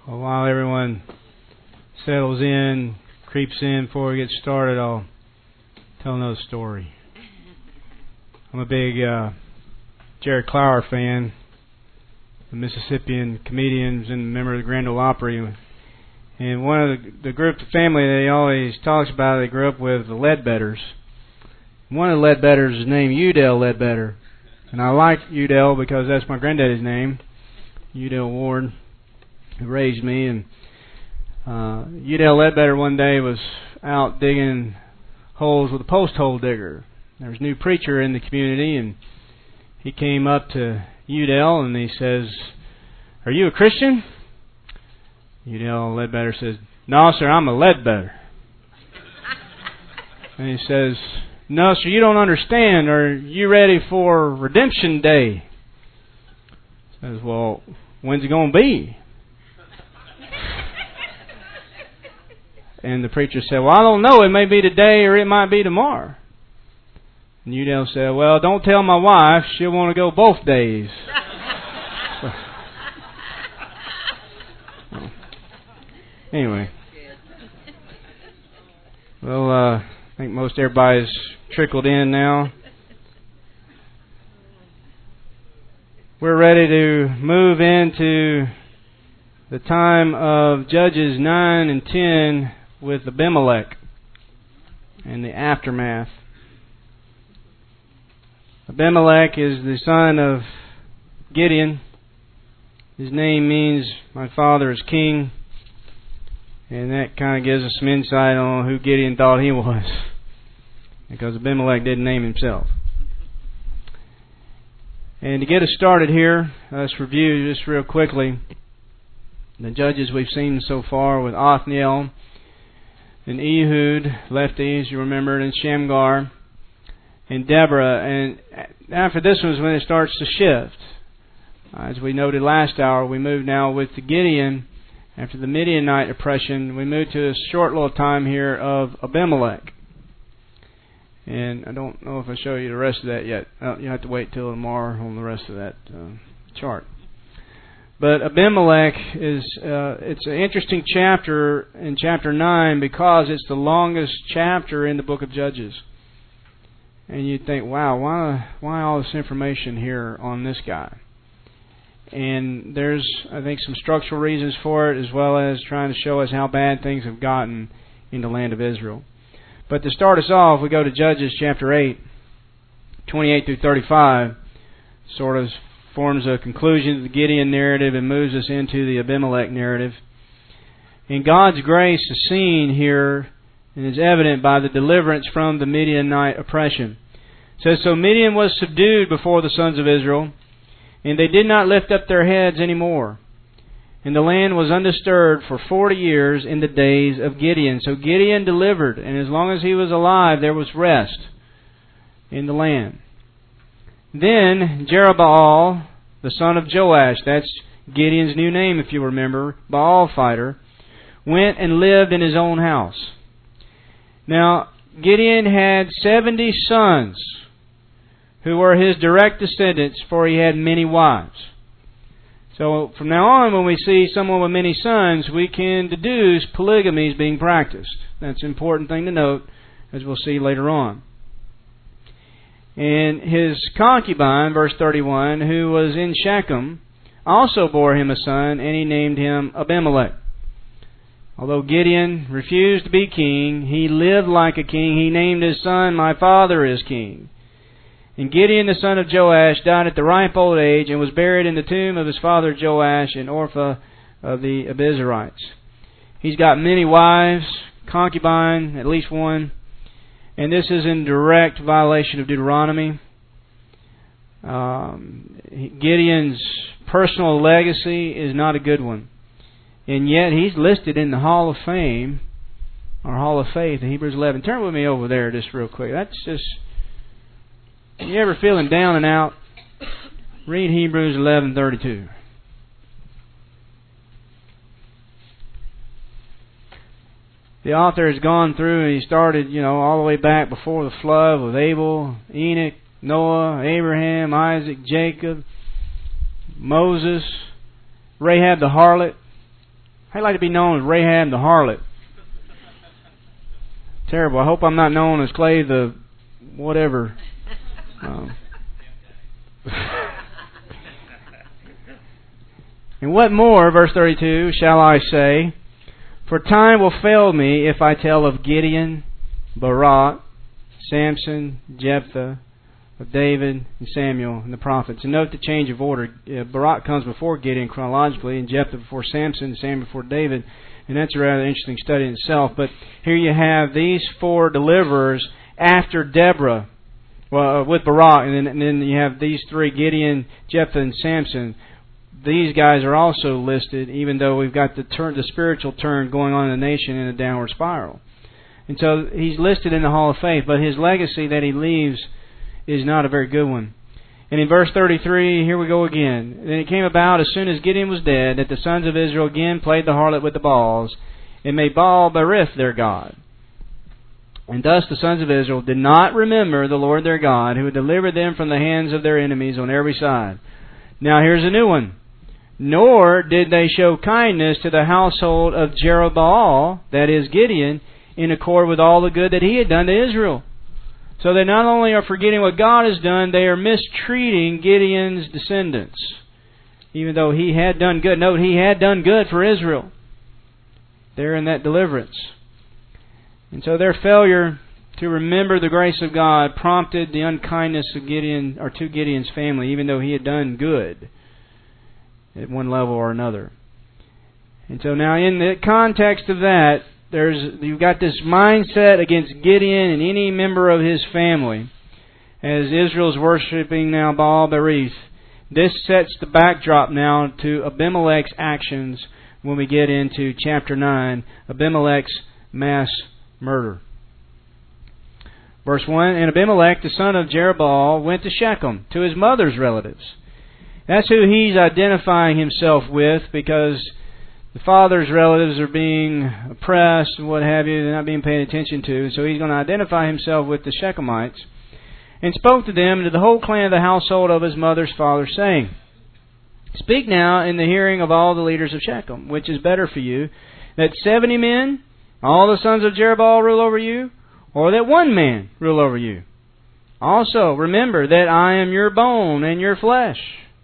Well, while everyone settles in, creeps in before we get started, I'll tell another story. I'm a big Jerry Clower fan, the Mississippian comedian and a member of the Grand Ole Opry. And one of the group of family that he always talks about, they grew up with, the Ledbetters. One of the Ledbetters is named Udell Ledbetter. And I like Udell because that's my granddaddy's name, Udell Ward, who raised me. And Udell Ledbetter one day was out digging holes with a post hole digger. There was a new preacher in the community, and he came up to Udell and he says, "Are you a Christian?" Udell Ledbetter says, "No, sir, I'm a Ledbetter." And he says, "No, sir, you don't understand. Are you ready for Redemption Day?" He says, "Well, when's it going to be?" And the preacher said, "Well, I don't know. It may be today or it might be tomorrow." And Udell said, "Well, don't tell my wife. She'll want to go both days." Anyway. Well, I think most everybody's trickled in now. We're ready to move into the time of Judges 9 and 10 with Abimelech and the aftermath. Abimelech is the son of Gideon. His name means "my father is king." And that kind of gives us some insight on who Gideon thought he was, because Abimelech didn't name himself. And to get us started here, let's review just real quickly the judges we've seen so far with Othniel and Ehud, lefties, you remember, and Shamgar and Deborah. And after this one is when it starts to shift. As we noted last hour, we move now with Gideon. After the Midianite oppression, we move to a short little time here of Abimelech. And I don't know if I show you the rest of that yet. You have to wait till tomorrow on the rest of that chart. But Abimelech is it's an interesting chapter in chapter 9 because it's the longest chapter in the book of Judges. And you'd think, wow, why all this information here on this guy? And there's, I think, some structural reasons for it, as well as trying to show us how bad things have gotten in the land of Israel. But to start us off, we go to Judges chapter 8, 28 through 35. Sort of forms a conclusion to the Gideon narrative and moves us into the Abimelech narrative. And God's grace is seen here and is evident by the deliverance from the Midianite oppression. It says, "So Midian was subdued before the sons of Israel, and they did not lift up their heads any more. And the land was undisturbed for 40 years in the days of Gideon." So Gideon delivered, and as long as he was alive, there was rest in the land. Then Jerubbaal, the son of Joash, that's Gideon's new name if you remember, Baal fighter, went and lived in his own house. Now, Gideon had 70 sons who were his direct descendants, for he had many wives. So from now on, when we see someone with many sons, we can deduce polygamy is being practiced. That's an important thing to note, as we'll see later on. And his concubine, verse 31, who was in Shechem, also bore him a son, and he named him Abimelech. Although Gideon refused to be king, he lived like a king. He named his son, "My father is king." And Gideon, the son of Joash, died at the ripe old age and was buried in the tomb of his father Joash in Ophrah of the Abiezrites. He's got many wives, concubine, at least one. And this is in direct violation of Deuteronomy. Gideon's personal legacy is not a good one. And yet he's listed in the Hall of Fame, or Hall of Faith, in Hebrews 11. Turn with me over there just real quick. That's just... You ever feeling down and out? Read Hebrews 11:32. The author has gone through and he started, all the way back before the flood with Abel, Enoch, Noah, Abraham, Isaac, Jacob, Moses, Rahab the harlot, I'd like to be known as Rahab the harlot. Terrible. I hope I'm not known as Clay the whatever. And what more, verse 32, shall I say? For time will fail me if I tell of Gideon, Barak, Samson, Jephthah, of David and Samuel and the prophets. And note the change of order. Barak comes before Gideon chronologically, and Jephthah before Samson, and Samuel before David. And that's a rather interesting study in itself. But here you have these four deliverers after Deborah, with Barak, and then you have these three, Gideon, Jephthah, and Samson. These guys are also listed, even though we've got the spiritual turn going on in the nation in a downward spiral. And so he's listed in the Hall of Faith, but his legacy that he leaves is not a very good one. And in verse 33, here we go again. Then it came about, as soon as Gideon was dead, that the sons of Israel again played the harlot with the Baals, and made Baal-berith their god. And thus the sons of Israel did not remember the Lord their God, who had delivered them from the hands of their enemies on every side. Now here's a new one. Nor did they show kindness to the household of Jerubbaal, that is Gideon, in accord with all the good that he had done to Israel. So they not only are forgetting what God has done, they are mistreating Gideon's descendants. Even though he had done good. Note, he had done good for Israel. They're in that deliverance. And so their failure to remember the grace of God prompted the unkindness of Gideon, or to Gideon's family, even though he had done good at one level or another. And so now in the context of that, you've got this mindset against Gideon and any member of his family as Israel's worshiping now Baal-berith. This sets the backdrop now to Abimelech's actions when we get into chapter 9, Abimelech's mass murder. Verse 1, and Abimelech, the son of Jerubbaal, went to Shechem, to his mother's relatives. That's who he's identifying himself with, because the father's relatives are being oppressed and what have you. They're not being paid attention to. So he's going to identify himself with the Shechemites. And spoke to them and to the whole clan of the household of his mother's father, saying, Speak now in the hearing of all the leaders of Shechem, which is better for you, that 70 men, all the sons of Jerubbaal, rule over you, or that one man rule over you. Also remember that I am your bone and your flesh.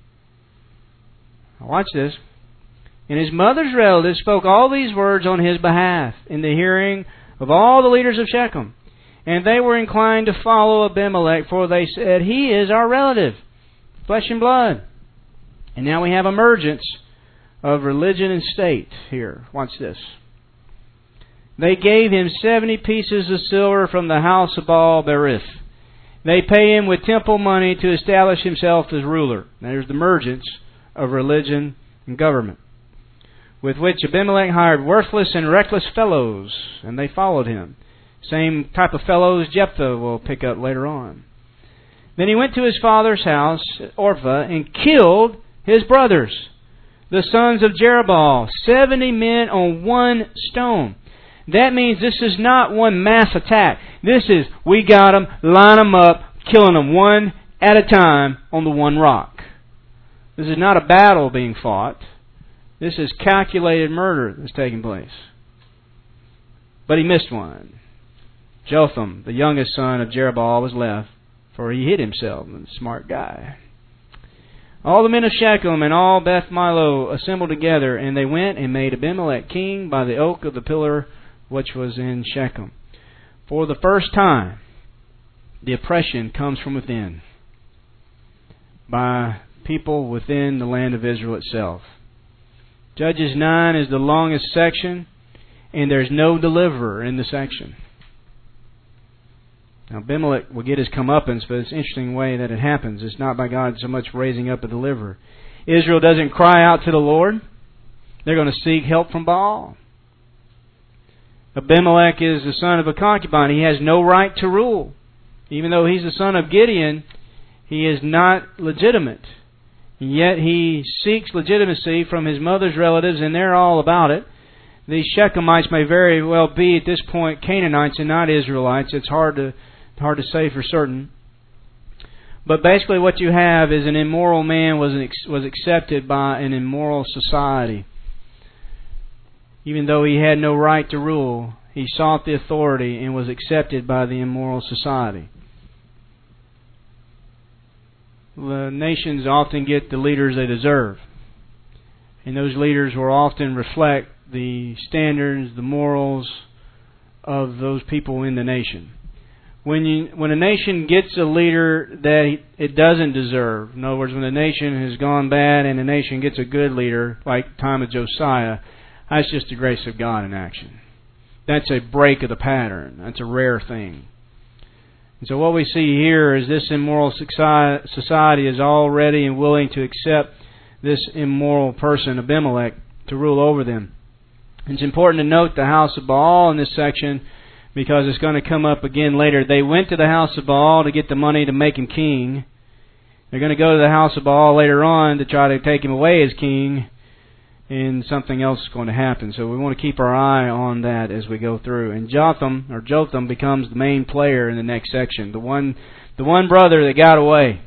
Now watch this. And his mother's relatives spoke all these words on his behalf in the hearing of all the leaders of Shechem. And they were inclined to follow Abimelech, for they said, He is our relative, flesh and blood. And now we have emergence of religion and state here. Watch this. They gave him 70 pieces of silver from the house of Baal-berith. They pay him with temple money to establish himself as ruler. Now there's the emergence of religion and government, with which Abimelech hired worthless and reckless fellows, and they followed him. Same type of fellows Jephthah will pick up later on. Then he went to his father's house, Orpha, and killed his brothers, the sons of Jerubbaal, 70 men on one stone. That means this is not one mass attack. This is, we got them, line them up, killing them one at a time on the one rock. This is not a battle being fought. This is calculated murder that's taking place. But he missed one. Jotham, the youngest son of Jerubbaal, was left, for he hid himself, a smart guy. All the men of Shechem and all Beth Milo assembled together, and they went and made Abimelech king by the oak of the pillar which was in Shechem. For the first time, the oppression comes from within, by people within the land of Israel itself. Judges 9 is the longest section, and there's no deliverer in the section. Now, Abimelech will get his comeuppance, but it's an interesting way that it happens. It's not by God so much raising up a deliverer. Israel doesn't cry out to the Lord. They're going to seek help from Baal. Abimelech is the son of a concubine. He has no right to rule. Even though he's the son of Gideon, he is not legitimate. And yet he seeks legitimacy from his mother's relatives, and they're all about it. These Shechemites may very well be at this point Canaanites and not Israelites. It's hard to say for certain. But basically what you have is an immoral man was accepted by an immoral society. Even though he had no right to rule, he sought the authority and was accepted by the immoral society. The nations often get the leaders they deserve. And those leaders will often reflect the standards, the morals of those people in the nation. When a nation gets a leader that it doesn't deserve, in other words, when a nation has gone bad and a nation gets a good leader, like the time of Josiah, that's just the grace of God in action. That's a break of the pattern. That's a rare thing. And so what we see here is this immoral society is all ready and willing to accept this immoral person, Abimelech, to rule over them. And it's important to note the house of Baal in this section because it's going to come up again later. They went to the house of Baal to get the money to make him king. They're going to go to the house of Baal later on to try to take him away as king. And something else is going to happen. So we want to keep our eye on that as we go through. And Jotham becomes the main player in the next section. The one brother that got away.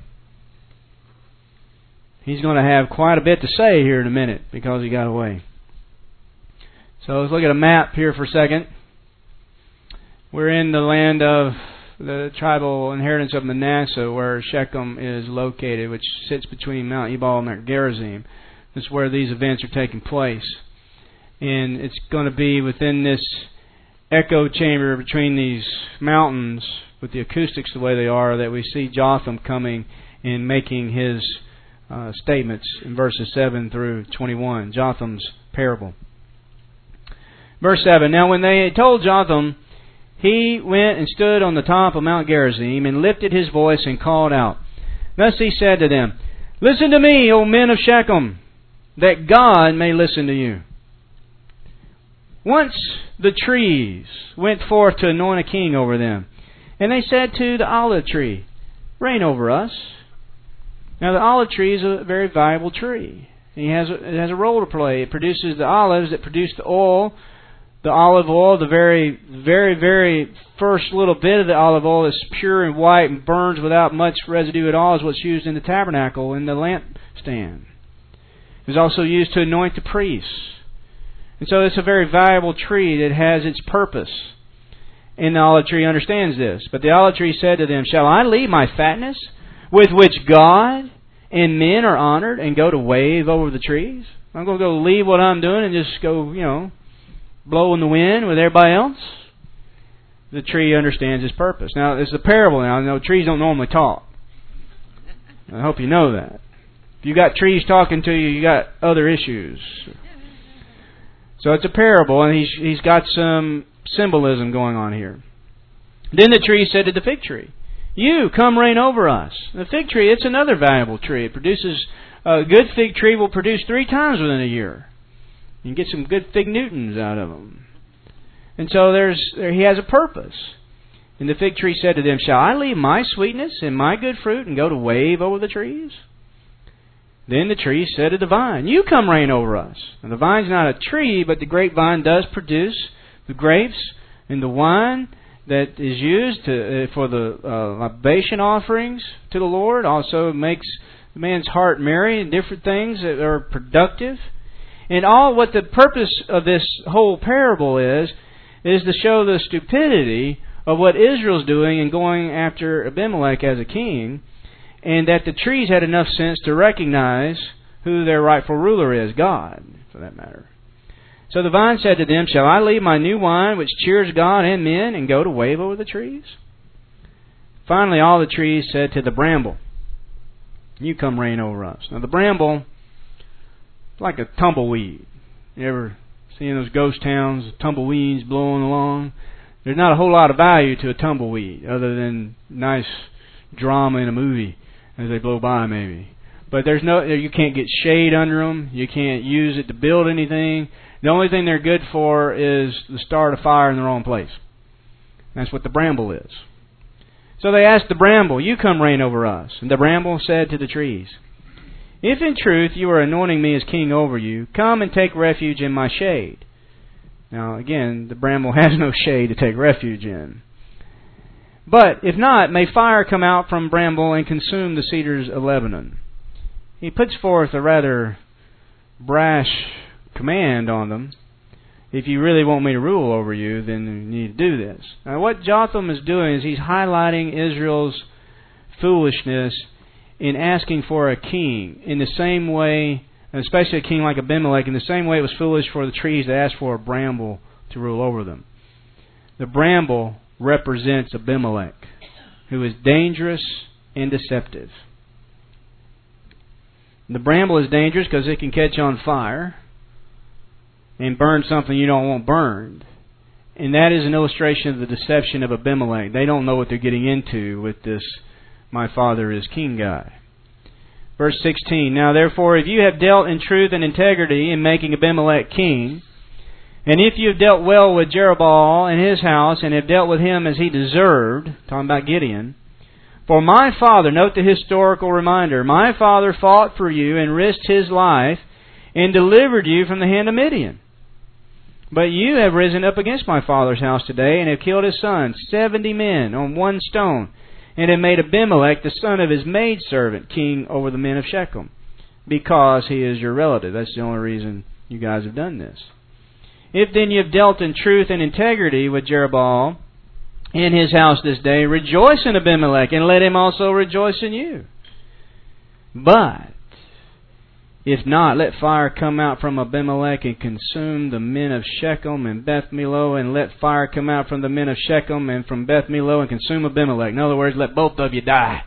He's going to have quite a bit to say here in a minute because he got away. So let's look at a map here for a second. We're in the land of the tribal inheritance of Manasseh, where Shechem is located, which sits between Mount Ebal and Mount Gerizim. That's where these events are taking place. And it's going to be within this echo chamber between these mountains, with the acoustics the way they are, that we see Jotham coming and making his statements in verses 7 through 21. Jotham's parable. Verse 7, Now when they had told Jotham, he went and stood on the top of Mount Gerizim and lifted his voice and called out. Thus he said to them, Listen to me, O men of Shechem, that God may listen to you. Once the trees went forth to anoint a king over them, and they said to the olive tree, Reign over us. Now the olive tree is a very valuable tree. It has a role to play. It produces the olives that produce the oil. The olive oil, the very, very, very first little bit of the olive oil is pure and white and burns without much residue at all, is what's used in the tabernacle, in the lampstand. It's also used to anoint the priests. And so it's a very valuable tree that has its purpose. And the olive tree understands this. But the olive tree said to them, Shall I leave my fatness, with which God and men are honored, and go to wave over the trees? I'm going to go leave what I'm doing and just go, blow in the wind with everybody else? The tree understands its purpose. Now, it's a parable now. I know trees don't normally talk. I hope you know that. If you got trees talking to you, you got other issues. So it's a parable, and he's got some symbolism going on here. Then the tree said to the fig tree, You, come reign over us. The fig tree, it's another valuable tree. It produces, a good fig tree will produce 3 times within a year. You can get some good fig Newtons out of them. And so he has a purpose. And the fig tree said to them, Shall I leave my sweetness and my good fruit and go to wave over the trees? Then the tree said to the vine, You come reign over us. And the vine's not a tree, but the grapevine does produce the grapes and the wine that is used for the libation offerings to the Lord. Also makes the man's heart merry and different things that are productive. And all what the purpose of this whole parable is to show the stupidity of what Israel's doing in going after Abimelech as a king, and that the trees had enough sense to recognize who their rightful ruler is, God, for that matter. So the vine said to them, Shall I leave my new wine, which cheers God and men, and go to wave over the trees? Finally, all the trees said to the bramble, You come reign over us. Now the bramble, like a tumbleweed. You ever seen those ghost towns, tumbleweeds blowing along? There's not a whole lot of value to a tumbleweed other than nice drama in a movie as they blow by, maybe. But you can't get shade under them. You can't use it to build anything. The only thing they're good for is to start a fire in the wrong place. That's what the bramble is. So they asked the bramble, You come reign over us. And the bramble said to the trees, If in truth you are anointing me as king over you, come and take refuge in my shade. Now again, the bramble has no shade to take refuge in. But if not, may fire come out from bramble and consume the cedars of Lebanon. He puts forth a rather brash command on them. if you really want me to rule over you, then you need to do this. Now, what Jotham is doing is he's highlighting Israel's foolishness in asking for a king in the same way, especially a king like Abimelech, in the same way it was foolish for the trees to ask for a bramble to rule over them. The bramble represents Abimelech, who is dangerous and deceptive. The bramble is dangerous because it can catch on fire and burn something you don't want burned. And that is an illustration of the deception of Abimelech. They don't know what they're getting into with this "my father is king" guy. Verse 16, "Now therefore, if you have dealt in truth and integrity in making Abimelech king, and if you have dealt well with Jerubbaal and his house, and have dealt with him as he deserved," talking about Gideon, "for my father," note the historical reminder, "my father fought for you and risked his life and delivered you from the hand of Midian. But you have risen up against my father's house today and have killed his sons, 70 men on one stone, and have made Abimelech, the son of his maidservant, king over the men of Shechem, because he is your relative." That's the only reason you guys have done this. "If then you have dealt in truth and integrity with Jerubbaal in his house this day, rejoice in Abimelech, and let him also rejoice in you. But if not, let fire come out from Abimelech and consume the men of Shechem and Beth Millo, and let fire come out from the men of Shechem and from Beth Millo and consume Abimelech." In other words, let both of you die.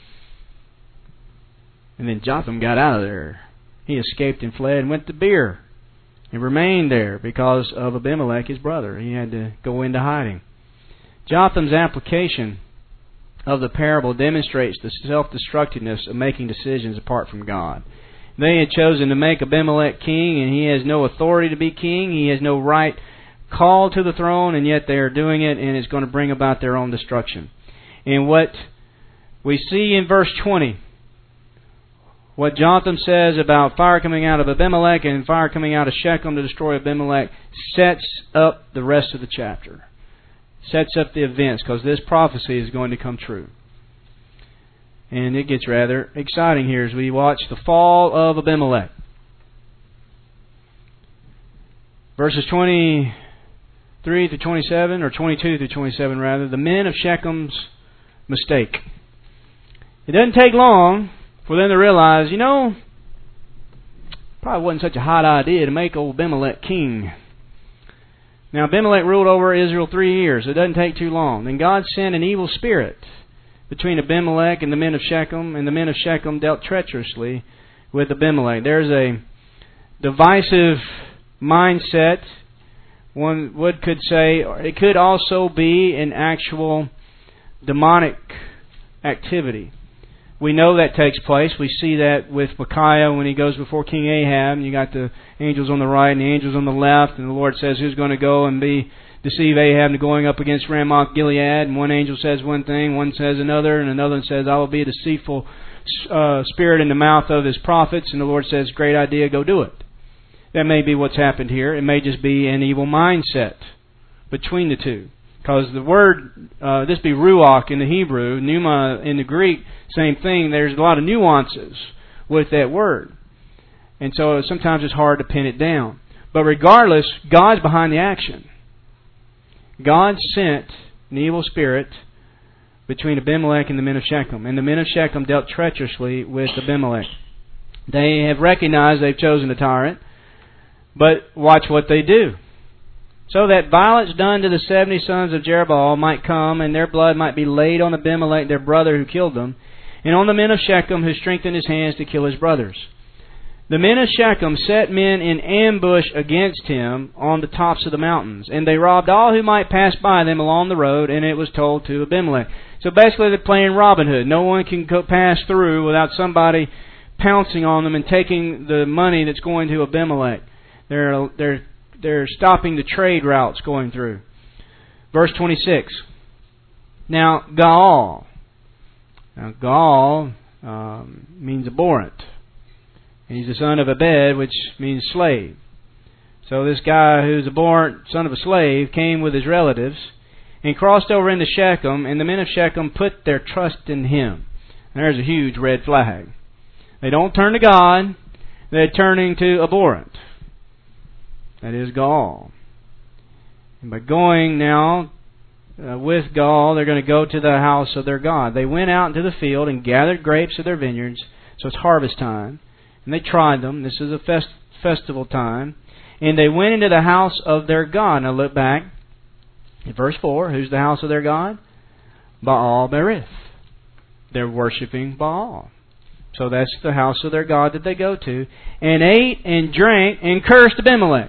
And then Jotham got out of there. He escaped and fled and went to Beer and remained there because of Abimelech, his brother. He had to go into hiding. Jotham's application of the parable demonstrates the self-destructiveness of making decisions apart from God. They had chosen to make Abimelech king, and he has no authority to be king. He has no right call to the throne, and yet they are doing it, and it's going to bring about their own destruction. And what we see in verse 20, what Jotham says about fire coming out of Abimelech and fire coming out of Shechem to destroy Abimelech, sets up the rest of the chapter. Sets up the events, because this prophecy is going to come true. And it gets rather exciting here as we watch the fall of Abimelech. Verses 23 to 27, or 22 to 27 rather, the men of Shechem's mistake. It doesn't take long for them to realize, probably wasn't such a hot idea to make old Abimelech king. Now Abimelech ruled over Israel 3 years. It doesn't take too long. Then God sent an evil spirit between Abimelech and the men of Shechem, and the men of Shechem dealt treacherously with Abimelech. There's a divisive mindset. One could say it could also be an actual demonic activity. We know that takes place. We see that with Micaiah when he goes before King Ahab, and you got the angels on the right and the angels on the left, and the Lord says who's going to go and deceive Ahab into going up against Ramoth Gilead, and one angel says one thing, one says another, and another says, "I will be a deceitful spirit in the mouth of his prophets," and the Lord says, "Great idea, go do it." That may be what's happened here. It may just be an evil mindset between the two. Because the word, this be ruach in the Hebrew, pneuma in the Greek, same thing. There's a lot of nuances with that word. And so sometimes it's hard to pin it down. But regardless, God's behind the action. God sent an evil spirit between Abimelech and the men of Shechem. And the men of Shechem dealt treacherously with Abimelech. They have recognized they've chosen a tyrant. But watch what they do. So that violence done to the 70 sons of Jerubbaal might come, and their blood might be laid on Abimelech, their brother who killed them, and on the men of Shechem who strengthened his hands to kill his brothers. The men of Shechem set men in ambush against him on the tops of the mountains, and they robbed all who might pass by them along the road, and it was told to Abimelech. So basically they're playing Robin Hood. No one can pass through without somebody pouncing on them and taking the money that's going to Abimelech. They're stopping the trade routes going through. Verse 26. Now Gaal means abhorrent. And he's the son of Abed, which means slave. So this guy who's abhorrent, son of a slave, came with his relatives and crossed over into Shechem, and the men of Shechem put their trust in him. And there's a huge red flag. They don't turn to God, they're turning to abhorrent. That is Gaal. And by going now with Gaal, they're going to go to the house of their God. They went out into the field and gathered grapes of their vineyards. So it's harvest time. And they tried them. This is a festival time. And they went into the house of their God. Now look back at verse 4. Who's the house of their God? Baal Berith. They're worshiping Baal. So that's the house of their God that they go to. And ate and drank and cursed Abimelech.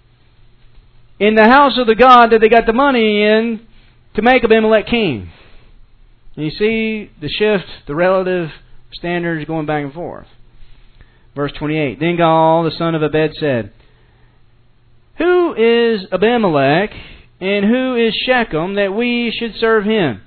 In the house of the God that they got the money in to make Abimelech king. And you see the shift, the relative standards going back and forth. Verse 28. Then Gaal, the son of Ebed, said, Who is Abimelech and who is Shechem that we should serve him?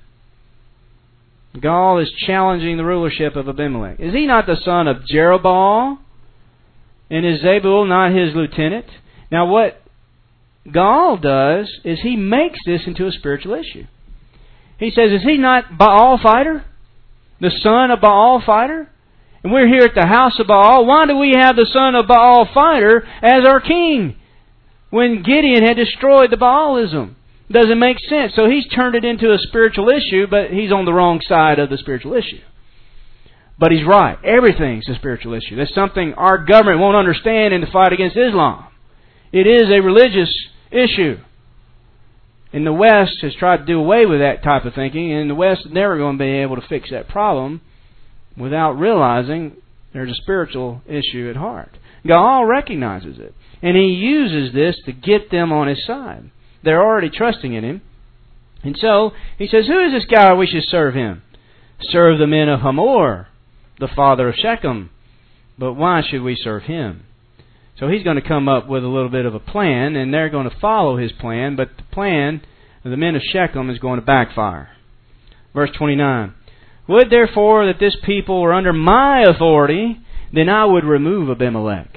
Gaal is challenging the rulership of Abimelech. Is he not the son of Jerubbaal? And is Zebul not his lieutenant? Now what Gaal does is he makes this into a spiritual issue. He says, is he not Baal fighter? The son of Baal fighter? And we're here at the house of Baal. Why do we have the son of Baal fighter as our king? When Gideon had destroyed the Baalism. Doesn't make sense. So he's turned it into a spiritual issue, but he's on the wrong side of the spiritual issue. But he's right. Everything's a spiritual issue. That's something our government won't understand in the fight against Islam. It is a religious issue. And the West has tried to do away with that type of thinking, and the West is never going to be able to fix that problem without realizing there's a spiritual issue at heart. Gaal recognizes it, and he uses this to get them on his side. They're already trusting in him. And so, he says, Who is this guy we should serve him? Serve the men of Hamor, the father of Shechem. But why should we serve him? So he's going to come up with a little bit of a plan, and they're going to follow his plan, but the plan of the men of Shechem is going to backfire. Verse 29. Would therefore that this people were under my authority, then I would remove Abimelech.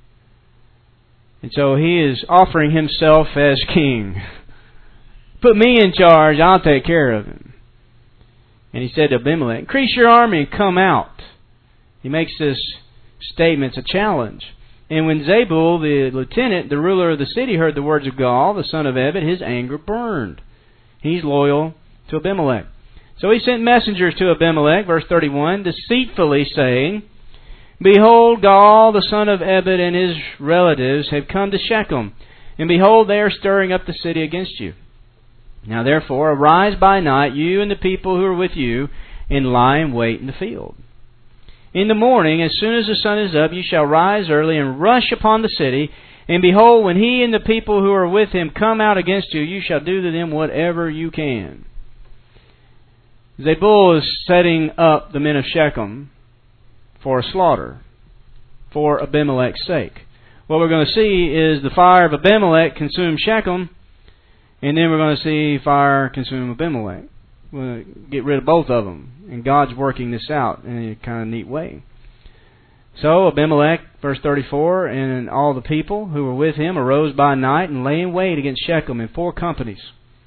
And so he is offering himself as king. Put me in charge, I'll take care of him. And he said to Abimelech, Increase your army and come out. He makes this statement, it's a challenge. And when Zebul, the lieutenant, the ruler of the city, heard the words of Gaal, the son of Ebed, his anger burned. He's loyal to Abimelech. So he sent messengers to Abimelech, verse 31, deceitfully saying, Behold, Gaal, the son of Ebed, and his relatives have come to Shechem, and behold, they are stirring up the city against you. Now therefore, arise by night, you and the people who are with you, and lie in wait in the field. In the morning, as soon as the sun is up, you shall rise early and rush upon the city, and behold, when he and the people who are with him come out against you, you shall do to them whatever you can. Zebul is setting up the men of Shechem for a slaughter, for Abimelech's sake. What we're going to see is the fire of Abimelech consume Shechem, and then we're going to see fire consume Abimelech. We're going to get rid of both of them, and God's working this out in a kind of neat way. So Abimelech, verse 34, and all the people who were with him arose by night and lay in wait against Shechem in 4 companies.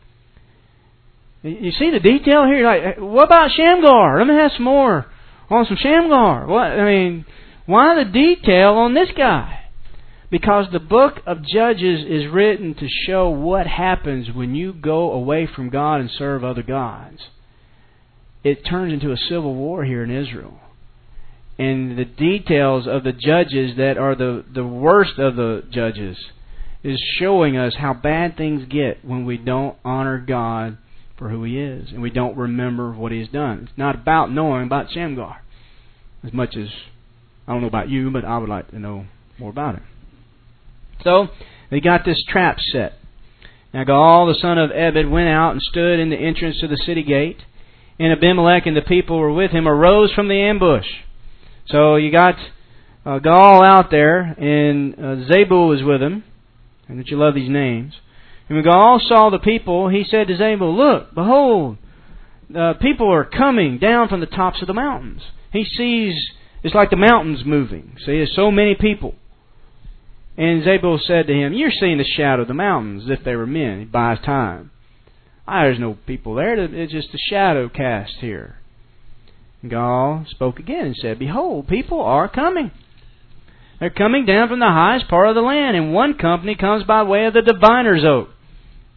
You see the detail here? Like, what about Shamgar? Let me have some more on some Shamgar. Why the detail on this guy? Because the book of Judges is written to show what happens when you go away from God and serve other gods. It turns into a civil war here in Israel. And the details of the judges that are the worst of the judges is showing us how bad things get when we don't honor God for who He is, and we don't remember what He has done. It's not about knowing about Shamgar, as much as I don't know about you, but I would like to know more about it. So they got this trap set. Now Gaal, the son of Ebed, went out and stood in the entrance to the city gate, and Abimelech and the people who were with him arose from the ambush. So you got Gaal out there, and Zebul is with him. And don't you love these names? And when Gaal saw the people, he said to Zebul, Look, behold, people are coming down from the tops of the mountains. He sees, it's like the mountains moving. So he has so many people. And Zebul said to him, You're seeing the shadow of the mountains as if they were men. He buys time. There's no people there. It's just a shadow cast here. And Gaal spoke again and said, Behold, people are coming. They're coming down from the highest part of the land, and one company comes by way of the diviner's oak.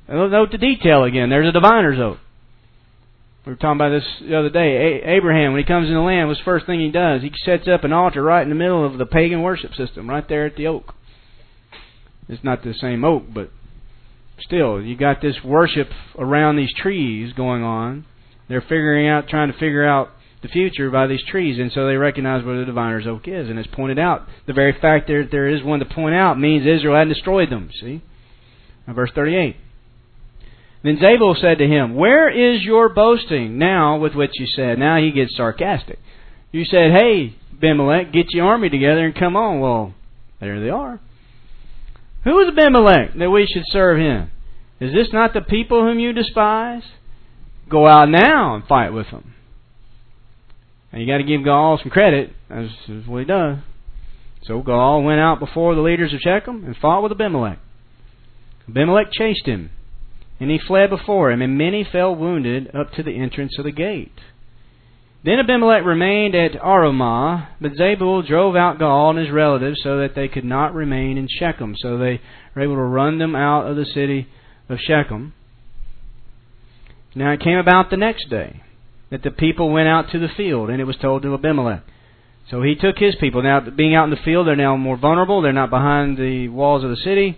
Note the detail again. There's a diviner's oak. We were talking about this the other day. Abraham, when he comes in the land, what's the first thing he does? He sets up an altar right in the middle of the pagan worship system, right there at the oak. It's not the same oak, but still, you got this worship around these trees going on. They're trying to figure out the future by these trees, and so they recognize what a diviner's oak is. And it's pointed out, the very fact that there is one to point out means Israel hadn't destroyed them. See? Now, verse 38. Then Zebul said to him, "Where is your boasting now with which you said?" Now he gets sarcastic. You said, "Hey, Abimelech, get your army together and come on." Well, there they are. Who is Abimelech that we should serve him? Is this not the people whom you despise? Go out now and fight with them. And you got to give Gaal some credit. That's what he does. So Gaal went out before the leaders of Shechem and fought with Abimelech. Abimelech chased him, and he fled before him, and many fell wounded up to the entrance of the gate. Then Abimelech remained at Arumah, but Zebul drove out Gaal and his relatives so that they could not remain in Shechem. So they were able to run them out of the city of Shechem. Now it came about the next day that the people went out to the field, and it was told to Abimelech. So he took his people. Now, being out in the field, they're now more vulnerable. They're not behind the walls of the city.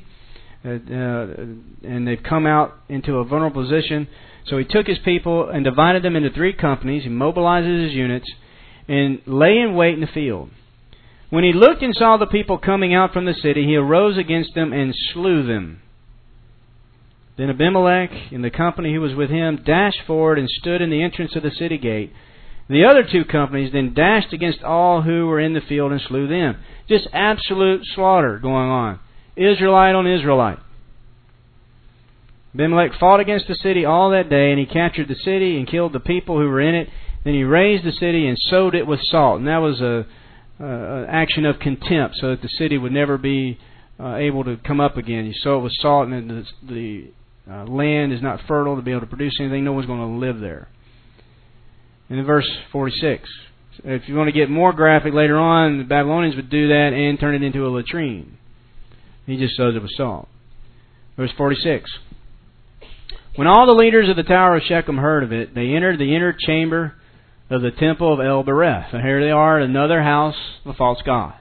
And they've come out into a vulnerable position. So he took his people and divided them into 3 companies. He mobilizes his units and lay in wait in the field. When he looked and saw the people coming out from the city, he arose against them and slew them. Then Abimelech and the company who was with him dashed forward and stood in the entrance of the city gate. The other 2 companies then dashed against all who were in the field and slew them. Just absolute slaughter going on. Israelite on Israelite. Abimelech fought against the city all that day, and he captured the city and killed the people who were in it. Then he razed the city and sowed it with salt. And that was an action of contempt, so that the city would never be able to come up again. You sow it with salt, and the land is not fertile to be able to produce anything. No one's going to live there. And in verse 46, if you want to get more graphic later on, the Babylonians would do that and turn it into a latrine. He just sows it with salt. Verse 46. When all the leaders of the tower of Shechem heard of it, they entered the inner chamber of the temple of El-Bereth. And here they are at another house of a false god.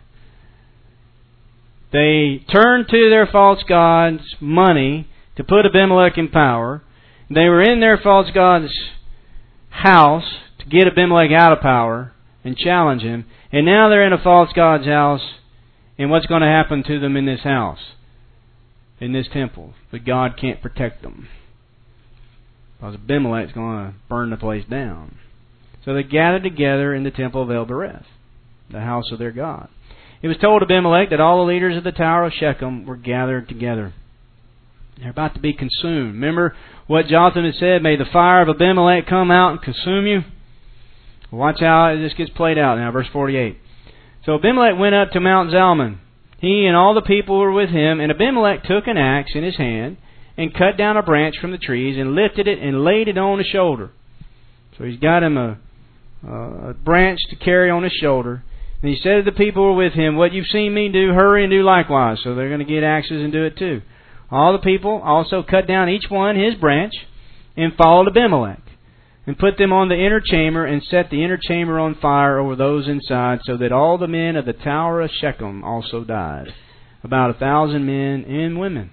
They turned to their false god's money to put Abimelech in power. They were in their false god's house to get Abimelech out of power and challenge him. And now they're in a false god's house. And what's going to happen to them in this house? In this temple? But God can't protect them. Because Abimelech's going to burn the place down. So they gathered together in the temple of El-Bereth, the house of their God. It was told Abimelech that all the leaders of the tower of Shechem were gathered together. They're about to be consumed. Remember what Jotham had said, "May the fire of Abimelech come out and consume you"? Watch how this gets played out now. Verse 48. So Abimelech went up to Mount Zalmon, he and all the people who were with him, and Abimelech took an axe in his hand and cut down a branch from the trees and lifted it and laid it on his shoulder. So he's got him a branch to carry on his shoulder. And he said to the people who were with him, "What you've seen me do, hurry and do likewise." So they're going to get axes and do it too. All the people also cut down each one his branch and followed Abimelech, and put them on the inner chamber, and set the inner chamber on fire over those inside, so that all the men of the tower of Shechem also died, about 1,000 men and women.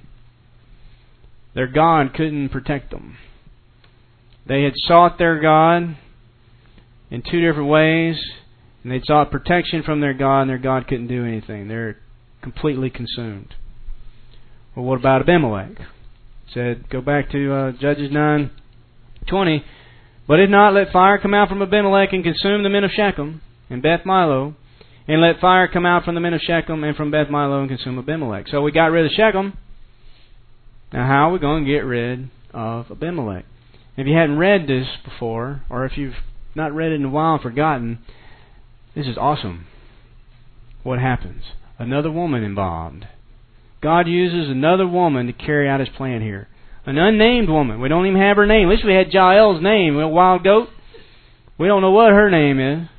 Their God couldn't protect them. They had sought their God in 2 different ways, and they'd sought protection from their God, and their God couldn't do anything. They're completely consumed. Well, what about Abimelech? Said, go back to Judges 9:20. But if not, let fire come out from Abimelech and consume the men of Shechem and Beth Milo, and let fire come out from the men of Shechem and from Beth Milo and consume Abimelech. So we got rid of Shechem. Now how are we going to get rid of Abimelech? If you hadn't read this before, or if you've not read it in a while and forgotten, this is awesome. What happens? Another woman involved. God uses another woman to carry out His plan here. An unnamed woman. We don't even have her name. At least we had Jael's name, a wild goat. We don't know what her name is.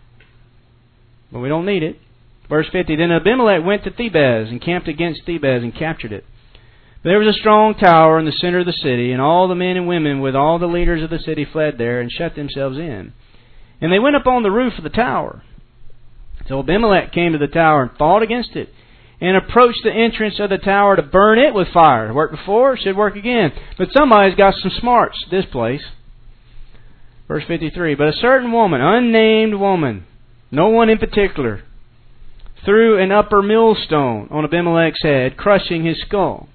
But we don't need it. Verse 50, Then Abimelech went to Thebez and camped against Thebez and captured it. There was a strong tower in the center of the city, and all the men and women with all the leaders of the city fled there and shut themselves in. And they went up on the roof of the tower. So Abimelech came to the tower and fought against it, and approached the entrance of the tower to burn it with fire. It worked before, should work again. But somebody's got some smarts, this place. Verse 53, but a certain woman, unnamed woman, no one in particular, threw an upper millstone on Abimelech's head, crushing his skull.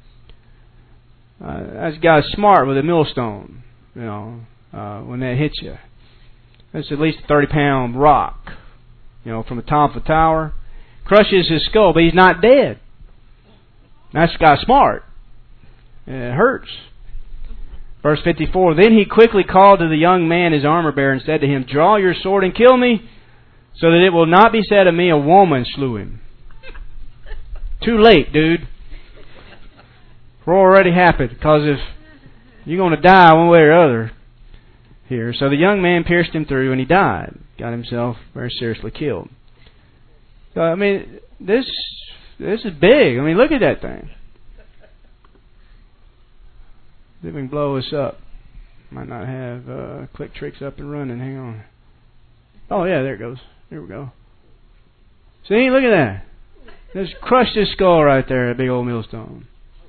That guy's smart with a millstone, when that hits you. That's at least a 30-pound rock, from the top of the tower. Crushes his skull, but he's not dead. That's the guy smart. It hurts. Verse 54, then he quickly called to the young man, his armor-bearer, and said to him, draw your sword and kill me, so that it will not be said of me, a woman slew him. Too late, dude. It already happened, because if you're going to die one way or other here. So the young man pierced him through, and he died. Got himself very seriously killed. So, this is big. Look at that thing. See if we can blow this up. Might not have Click Tricks up and running. Hang on. Oh, yeah, there it goes. Here we go. See, look at that. Just crushed his skull right there, a big old millstone.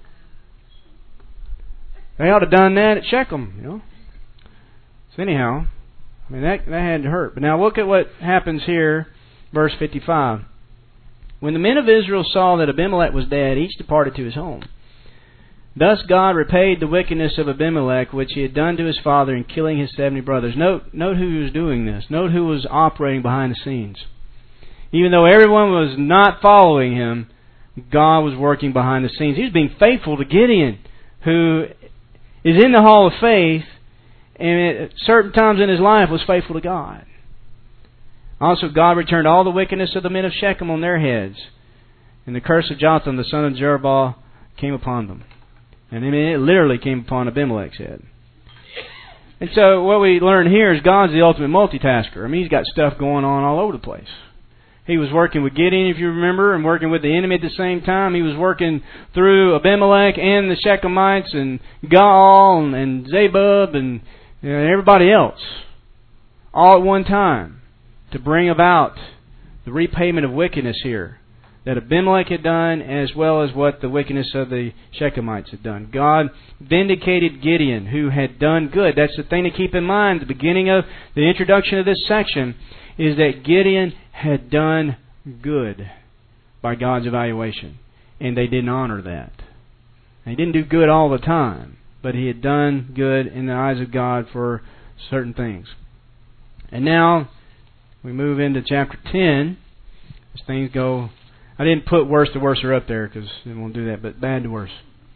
They ought to have done that at Shechem, So anyhow, that had to hurt. But now look at what happens here, verse 55. When the men of Israel saw that Abimelech was dead, each departed to his home. Thus God repaid the wickedness of Abimelech, which he had done to his father in killing his 70 brothers. Note who was doing this. Note who was operating behind the scenes. Even though everyone was not following him, God was working behind the scenes. He was being faithful to Gideon, who is in the hall of faith, and at certain times in his life was faithful to God. Also, God returned all the wickedness of the men of Shechem on their heads, and the curse of Jotham, the son of Jerubbaal, came upon them. And it literally came upon Abimelech's head. And so what we learn here is God's the ultimate multitasker. He's got stuff going on all over the place. He was working with Gideon, if you remember, and working with the enemy at the same time. He was working through Abimelech and the Shechemites and Gaal and Zebub and everybody else, all at one time, to bring about the repayment of wickedness here that Abimelech had done, as well as what the wickedness of the Shechemites had done. God vindicated Gideon, who had done good. That's the thing to keep in mind. The beginning of the introduction of this section is that Gideon had done good by God's evaluation, and they didn't honor that. And he didn't do good all the time, but he had done good in the eyes of God for certain things. And now we move into chapter 10. As things go, I didn't put worse to worser up there because I won't do that, but bad to worse.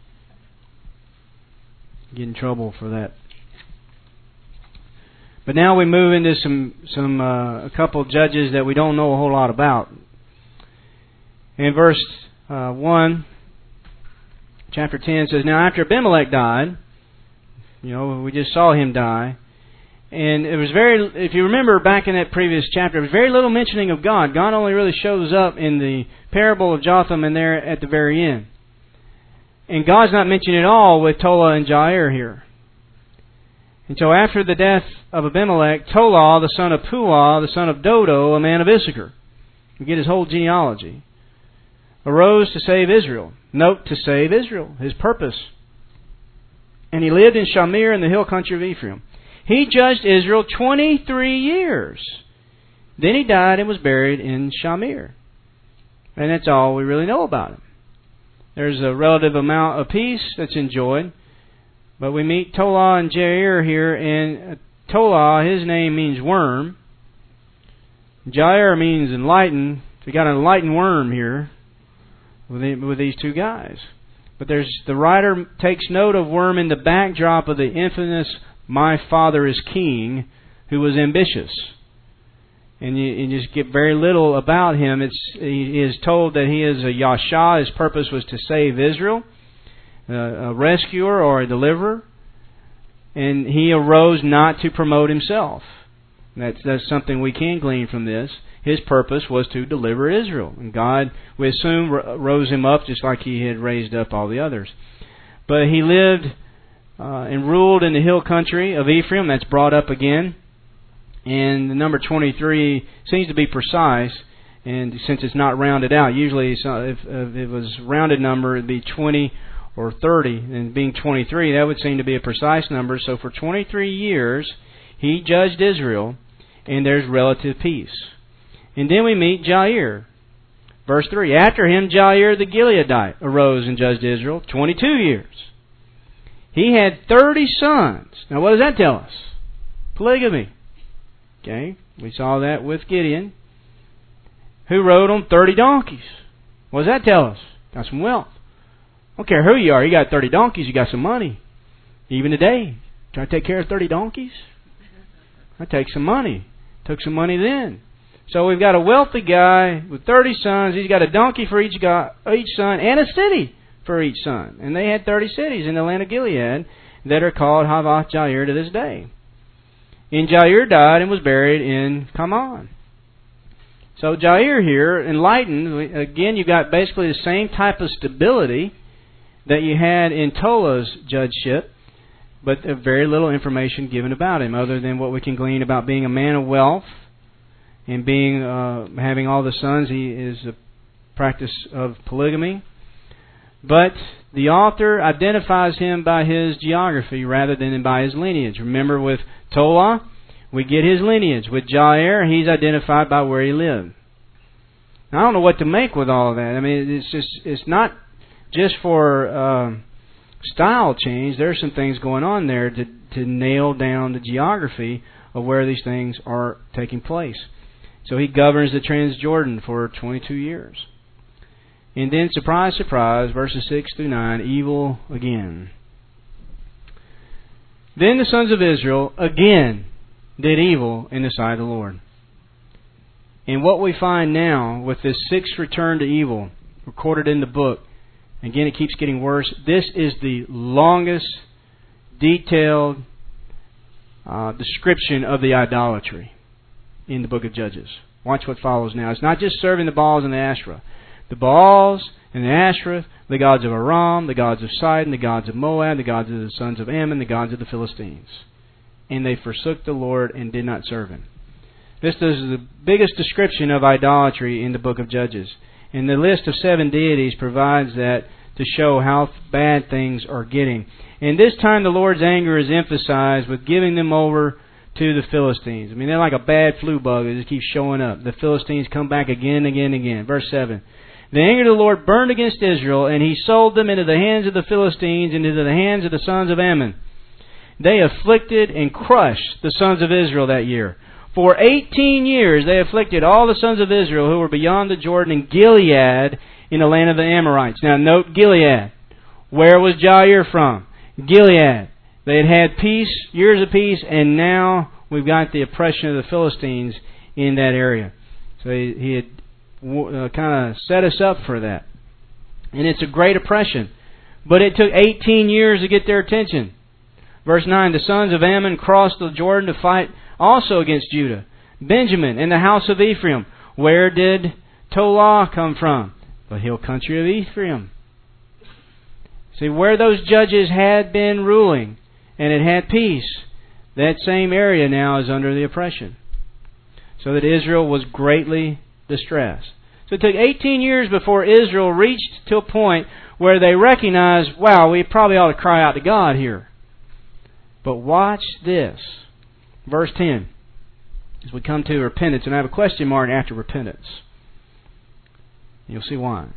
Get in trouble for that. But now we move into a couple of judges that we don't know a whole lot about. In verse 1, chapter 10 says, now after Abimelech died, we just saw him die, and it was if you remember back in that previous chapter, there was very little mentioning of God. God only really shows up in the parable of Jotham and there at the very end. And God's not mentioned at all with Tola and Jair here. And so after the death of Abimelech, Tola, the son of Puah, the son of Dodo, a man of Issachar, we get his whole genealogy, arose to save Israel. Note, to save Israel, his purpose. And he lived in Shamir in the hill country of Ephraim. He judged Israel 23 years. Then he died and was buried in Shamir. And that's all we really know about him. There's a relative amount of peace that's enjoyed. But we meet Tola and Jair here, and Tola, his name means worm. Jair means enlighten. So we got an enlightened worm here with these two guys. But the writer takes note of worm in the backdrop of the infamous "My Father is King," who was ambitious. And you just get very little about him. He is told that he is a Yasha. His purpose was to save Israel, a rescuer or a deliverer. And he arose not to promote himself. That's something we can glean from this. His purpose was to deliver Israel. And God, we assume, rose him up just like he had raised up all the others. But he lived and ruled in the hill country of Ephraim. That's brought up again. And the number 23 seems to be precise. And since it's not rounded out, usually if it was rounded number, it would be 20 or 30. And being 23, that would seem to be a precise number. So for 23 years, he judged Israel, and there's relative peace. And then we meet Jair. Verse 3, after him Jair the Gileadite arose and judged Israel 22 years. He had 30 sons. Now what does that tell us? Polygamy. Okay, we saw that with Gideon, who rode on 30 donkeys. What does that tell us? Got some wealth. I don't care who you are. You got 30 donkeys, you got some money. Even today, try to take care of 30 donkeys. That takes some money. Took some money then. So we've got a wealthy guy with 30 sons. He's got a donkey for each son and a city for each son. And they had 30 cities in the land of Gilead that are called Havoth Jair to this day. And Jair died and was buried in Kamon. So Jair here, enlightened, again, you got basically the same type of stability that you had in Tolah's judgeship, but very little information given about him other than what we can glean about being a man of wealth and being having all the sons. He is a practice of polygamy. But the author identifies him by his geography rather than by his lineage. Remember with Tolah, we get his lineage. With Jair, he's identified by where he lived. Now, I don't know what to make with all of that. I mean, it's not just for style change. There are some things going on there to nail down the geography of where these things are taking place. So he governs the Transjordan for 22 years. And then, surprise, surprise, verses 6 through 9, evil again. Then the sons of Israel again did evil in the sight of the Lord. And what we find now with this sixth return to evil recorded in the book, again it keeps getting worse. This is the longest detailed description of the idolatry in the book of Judges. Watch what follows now. It's not just serving the Baals and the Asherah. The Baals and the Asherah, the gods of Aram, the gods of Sidon, the gods of Moab, the gods of the sons of Ammon, the gods of the Philistines. And they forsook the Lord and did not serve Him. This is the biggest description of idolatry in the book of Judges. And the list of 7 deities provides that to show how bad things are getting. And this time the Lord's anger is emphasized with giving them over to the Philistines. I mean, they're like a bad flu bug. It just keeps showing up. The Philistines come back again and again and again. Verse 7. The anger of the Lord burned against Israel, and He sold them into the hands of the Philistines and into the hands of the sons of Ammon. They afflicted and crushed the sons of Israel that year. For 18 years they afflicted all the sons of Israel who were beyond the Jordan in Gilead in the land of the Amorites. Now note Gilead. Where was Jair from? Gilead. They had had peace, years of peace, and now we've got the oppression of the Philistines in that area. So he had kind of set us up for that. And it's a great oppression. But it took 18 years to get their attention. Verse 9, the sons of Ammon crossed the Jordan to fight also against Judah. Benjamin and the house of Ephraim. Where did Tolah come from? The hill country of Ephraim. See, where those judges had been ruling and it had peace, that same area now is under the oppression. So that Israel was greatly distressed. So it took 18 years before Israel reached to a point where they recognized, wow, we probably ought to cry out to God here. But watch this. Verse 10. As we come to repentance, and I have a question mark after repentance. You'll see why.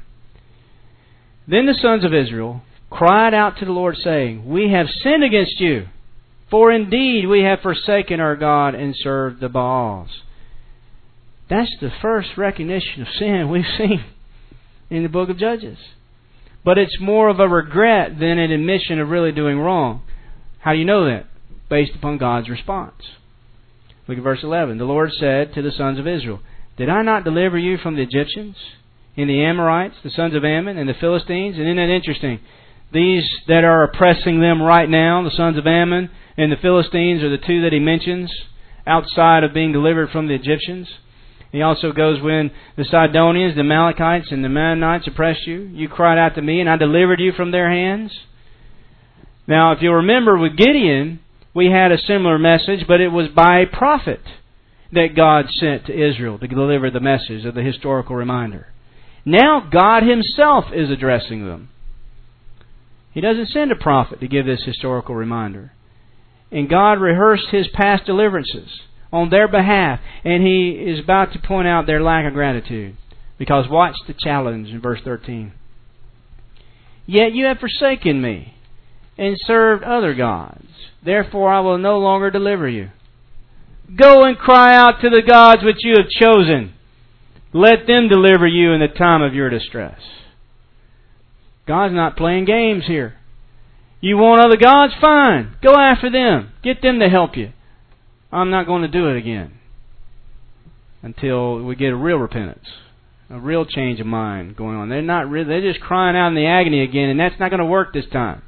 Then the sons of Israel cried out to the Lord, saying, We have sinned against you, for indeed we have forsaken our God and served the Baals. That's the first recognition of sin we've seen in the book of Judges. But it's more of a regret than an admission of really doing wrong. How do you know that? Based upon God's response. Look at verse 11. The Lord said to the sons of Israel, Did I not deliver you from the Egyptians, and the Amorites, the sons of Ammon, and the Philistines? And isn't that interesting? These that are oppressing them right now, the sons of Ammon and the Philistines, are the two that he mentions outside of being delivered from the Egyptians. He also goes, when the Sidonians, the Amalekites, and the Maonites oppressed you, you cried out to me, and I delivered you from their hands. Now, if you'll remember with Gideon, we had a similar message, but it was by a prophet that God sent to Israel to deliver the message of the historical reminder. Now God Himself is addressing them. He doesn't send a prophet to give this historical reminder. And God rehearsed His past deliverances on their behalf, and He is about to point out their lack of gratitude. Because watch the challenge in verse 13. Yet you have forsaken me and served other gods. Therefore I will no longer deliver you. Go and cry out to the gods which you have chosen. Let them deliver you in the time of your distress. God's not playing games here. You want other gods? Fine. Go after them. Get them to help you. I'm not going to do it again until we get a real repentance, a real change of mind going on. They're just crying out in the agony again, and that's not going to work this time.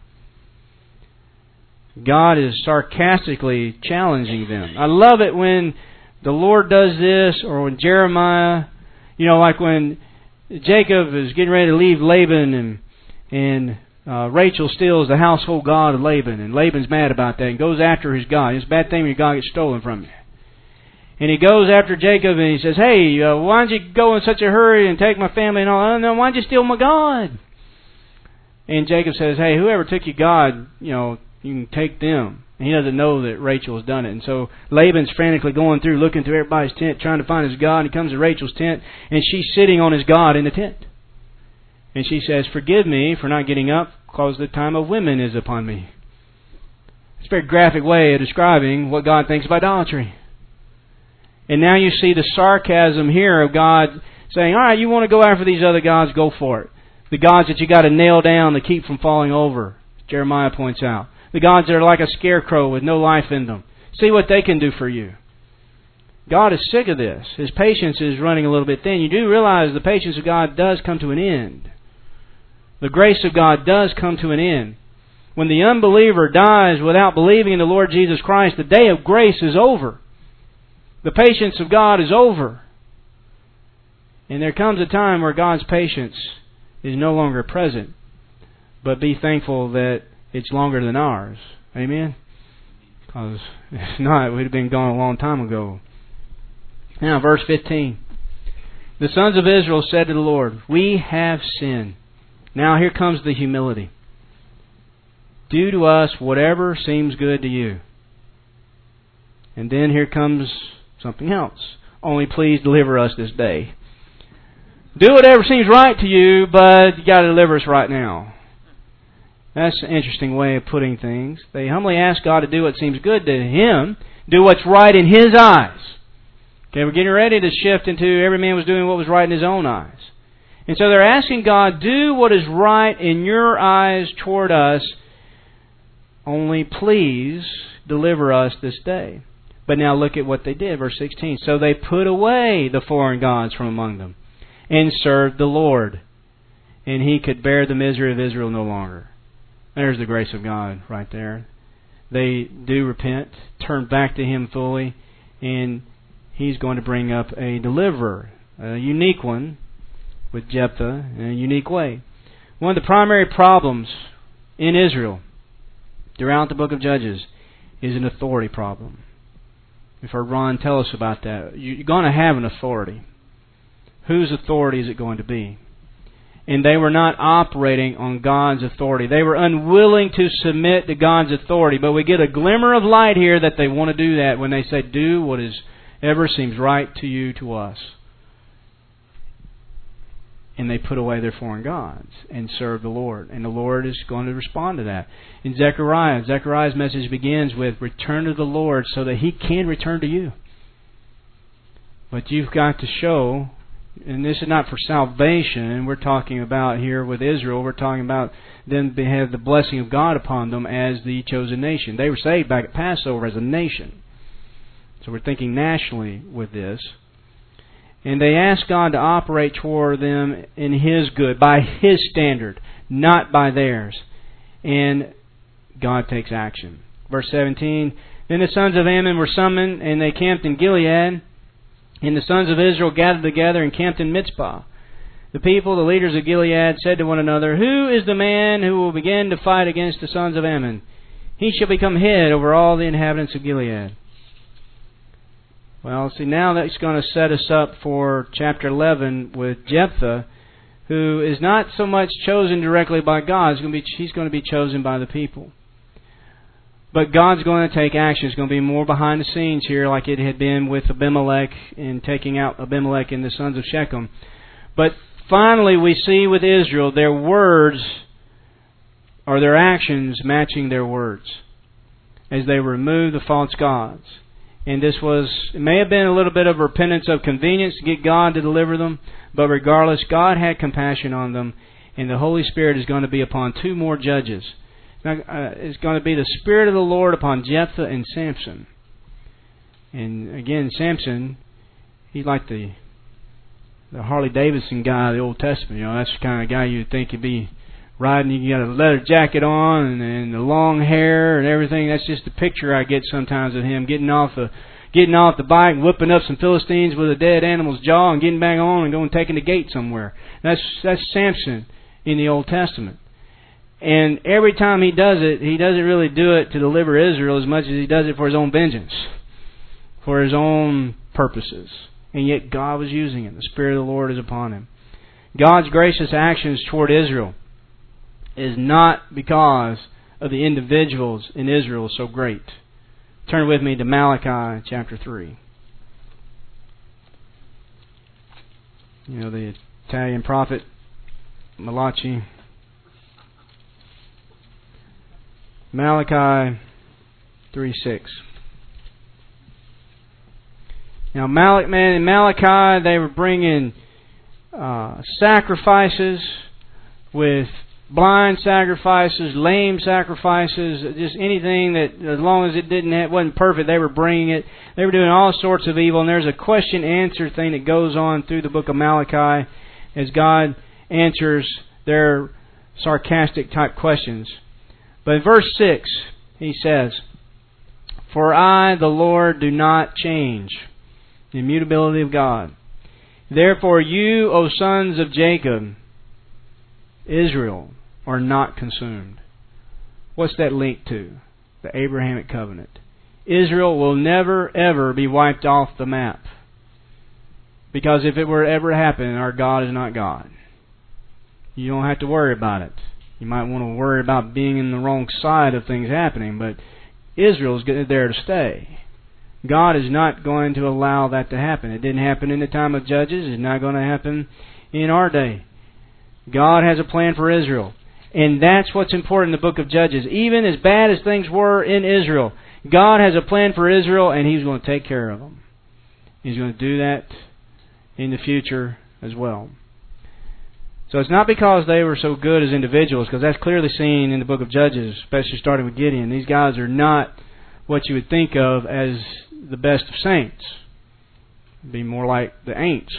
God is sarcastically challenging them. I love it when the Lord does this, or when Jeremiah, like when Jacob is getting ready to leave Laban, and Rachel steals the household god of Laban, and Laban's mad about that and goes after his God. It's a bad thing when your God gets stolen from you. And he goes after Jacob and he says, hey, why don't you go in such a hurry and take my family and all? No, why don't you steal my God? And Jacob says, hey, whoever took your God, you can take them. And he doesn't know that Rachel has done it. And so Laban's frantically going through, looking through everybody's tent, trying to find his God. And he comes to Rachel's tent, and she's sitting on his God in the tent. And she says, forgive me for not getting up, because the time of women is upon me. It's a very graphic way of describing what God thinks of idolatry. And now you see the sarcasm here of God saying, all right, you want to go after these other gods, go for it. The gods that you got to nail down to keep from falling over, Jeremiah points out. The gods that are like a scarecrow with no life in them. See what they can do for you. God is sick of this. His patience is running a little bit thin. You do realize the patience of God does come to an end. The grace of God does come to an end. When the unbeliever dies without believing in the Lord Jesus Christ, the day of grace is over. The patience of God is over. And there comes a time where God's patience is no longer present. But be thankful that it's longer than ours. Amen? Because if not, we'd have been gone a long time ago. Now, verse 15. The sons of Israel said to the Lord, we have sinned. Now here comes the humility. Do to us whatever seems good to you. And then here comes something else. Only please deliver us this day. Do whatever seems right to you, but you got to deliver us right now. That's an interesting way of putting things. They humbly ask God to do what seems good to Him, do what's right in His eyes. Okay, we're getting ready to shift into every man was doing what was right in his own eyes. And so they're asking God, do what is right in your eyes toward us, only please deliver us this day. But now look at what they did, verse 16. So they put away the foreign gods from among them and served the Lord, and He could bear the misery of Israel no longer. There's the grace of God right there. They do repent, turn back to Him fully, and He's going to bring up a deliverer, a unique one, with Jephthah in a unique way. One of the primary problems in Israel throughout the book of Judges is an authority problem. We've heard Ron tell us about that. You're going to have an authority. Whose authority is it going to be? And they were not operating on God's authority. They were unwilling to submit to God's authority. But we get a glimmer of light here that they want to do that when they say, do what is ever seems right to you, to us. And they put away their foreign gods and serve the Lord. And the Lord is going to respond to that. In Zechariah's message begins with, return to the Lord so that He can return to you. But you've got to show, and this is not for salvation, we're talking about here with Israel, we're talking about them to have the blessing of God upon them as the chosen nation. They were saved back at Passover as a nation. So we're thinking nationally with this. And they ask God to operate toward them in His good, by His standard, not by theirs. And God takes action. Verse 17, Then the sons of Ammon were summoned, and they camped in Gilead. And the sons of Israel gathered together and camped in Mizpah. The people, the leaders of Gilead, said to one another, "Who is the man who will begin to fight against the sons of Ammon? He shall become head over all the inhabitants of Gilead." Well, see, now that's going to set us up for chapter 11 with Jephthah, who is not so much chosen directly by God. He's going to be chosen by the people. But God's going to take action. It's going to be more behind the scenes here, like it had been with Abimelech in taking out Abimelech and the sons of Shechem. But finally, we see with Israel their words or their actions matching their words as they remove the false gods. And it may have been a little bit of repentance of convenience to get God to deliver them, but regardless, God had compassion on them, and the Holy Spirit is going to be upon two more judges. Now, it's going to be the Spirit of the Lord upon Jephthah and Samson. And again, Samson, he's like the Harley Davidson guy of the Old Testament. That's the kind of guy you'd think he'd be riding. You got a leather jacket on and the long hair and everything. That's just the picture I get sometimes of him getting off the bike and whipping up some Philistines with a dead animal's jaw and getting back on and going taking the gate somewhere. That's Samson in the Old Testament. And every time he doesn't really do it to deliver Israel as much as he does it for his own vengeance, for his own purposes. And yet God was using it. The Spirit of the Lord is upon him. God's gracious actions toward Israel is not because of the individuals in Israel so great. Turn with me to Malachi chapter 3. The Italian prophet Malachi. Malachi 3:6. Now, in Malachi, they were bringing sacrifices with blind sacrifices, lame sacrifices, just anything that, as long as it wasn't perfect, they were bringing it. They were doing all sorts of evil, and there's a question-answer thing that goes on through the book of Malachi as God answers their sarcastic type questions. But in verse 6, he says, "For I, the Lord, do not change." The immutability of God. "Therefore you, O sons of Jacob," Israel, "are not consumed." What's that linked to? The Abrahamic covenant. Israel will never, ever be wiped off the map. Because if it were to ever happen, our God is not God. You don't have to worry about it. You might want to worry about being in the wrong side of things happening, but Israel's there to stay. God is not going to allow that to happen. It didn't happen in the time of Judges. It's not going to happen in our day. God has a plan for Israel. And that's what's important in the book of Judges. Even as bad as things were in Israel, God has a plan for Israel, and He's going to take care of them. He's going to do that in the future as well. So it's not because they were so good as individuals, because that's clearly seen in the book of Judges, especially starting with Gideon. These guys are not what you would think of as the best of saints. It'd be more like the ain'ts.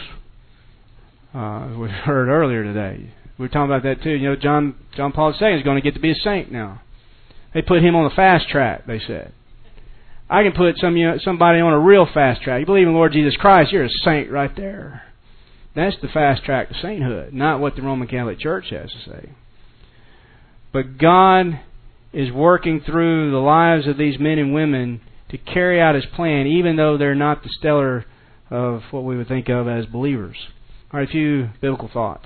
We heard earlier today. We were talking about that too. John Paul II is going to get to be a saint now. They put him on the fast track, they said. I can put somebody on a real fast track. You believe in the Lord Jesus Christ, you're a saint right there. That's the fast track to sainthood, not what the Roman Catholic Church has to say. But God is working through the lives of these men and women to carry out His plan, even though they're not the stellar of what we would think of as believers. All right, a few biblical thoughts.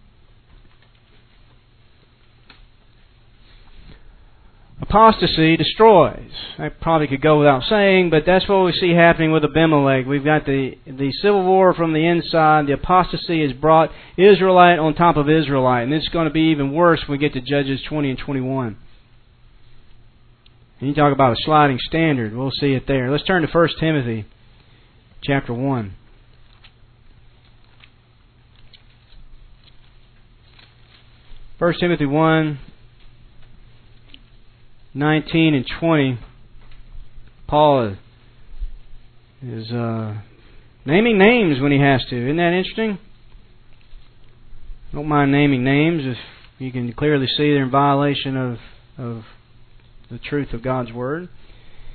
Apostasy destroys. That probably could go without saying, but that's what we see happening with Abimelech. We've got the civil war from the inside. The apostasy has brought Israelite on top of Israelite, and it's going to be even worse when we get to Judges 20 and 21. And you talk about a sliding standard. We'll see it there. Let's turn to 1 Timothy chapter 1. 1 Timothy 1, 19 and 20. Paul is naming names when he has to. Isn't that interesting? Don't mind naming names if you can clearly see they're in violation of the truth of God's Word.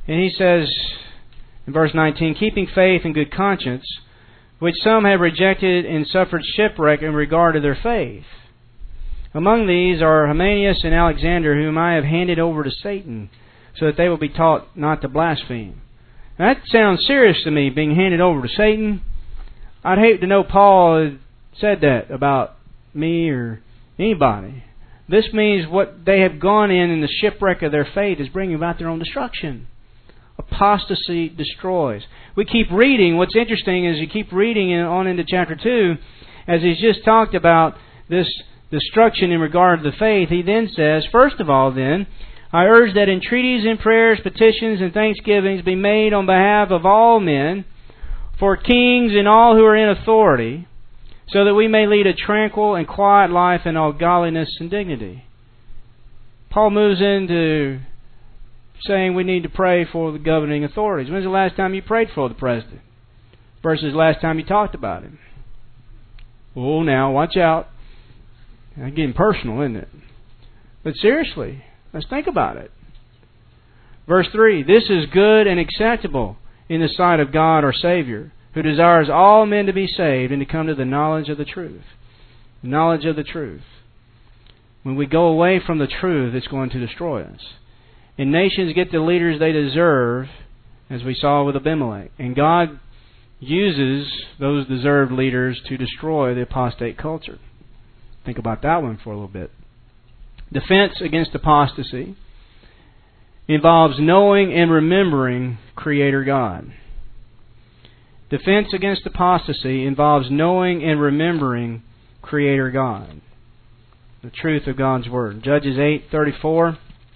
And he says in verse 19, keeping faith and good conscience, which some have rejected and suffered shipwreck in regard to their faith. Among these are Hymenaeus and Alexander, whom I have handed over to Satan, so that they will be taught not to blaspheme. Now, that sounds serious to me, being handed over to Satan. I'd hate to know Paul had said that about me or anybody. This means what they have gone in the shipwreck of their faith is bringing about their own destruction. Apostasy destroys. We keep reading. What's interesting is you keep reading on into chapter 2, as he's just talked about this destruction in regard to the faith. He then says, first of all then, I urge that entreaties and prayers, petitions and thanksgivings be made on behalf of all men, for kings and all who are in authority, so that we may lead a tranquil and quiet life in all godliness and dignity. Paul moves into saying we need to pray for the governing authorities. When's the last time you prayed for the president? Versus last time you talked about him? Oh, now, watch out. I'm getting personal, isn't it? But seriously, let's think about it. Verse 3, this is good and acceptable in the sight of God our Savior, who desires all men to be saved and to come to the knowledge of the truth. The knowledge of the truth. When we go away from the truth, it's going to destroy us. And nations get the leaders they deserve, as we saw with Abimelech. And God uses those deserved leaders to destroy the apostate culture. Think about that one for a little bit. Defense against apostasy involves knowing and remembering Creator God. Defense against apostasy involves knowing and remembering Creator God. The truth of God's Word. Judges 8:34.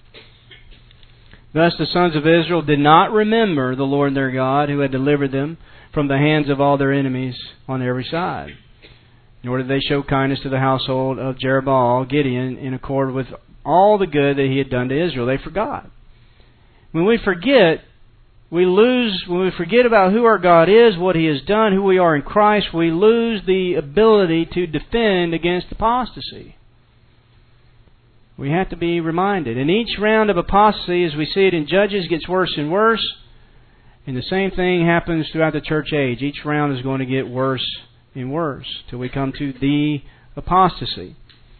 Thus the sons of Israel did not remember the Lord their God, who had delivered them from the hands of all their enemies on every side. Nor did they show kindness to the household of Jerubbaal, Gideon, in accord with all the good that he had done to Israel. They forgot. When we forget, we lose. When we forget about who our God is, what He has done, who we are in Christ, we lose the ability to defend against apostasy. We have to be reminded. And each round of apostasy, as we see it in Judges, gets worse and worse. And the same thing happens throughout the church age. Each round is going to get worse and worse till we come to the apostasy.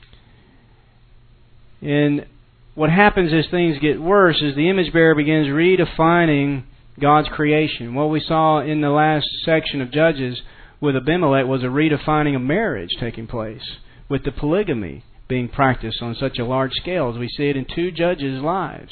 And what happens as things get worse is the image bearer begins redefining God's creation. What we saw in the last section of Judges with Abimelech was a redefining of marriage taking place, with the polygamy being practiced on such a large scale as we see it in 2 judges' lives.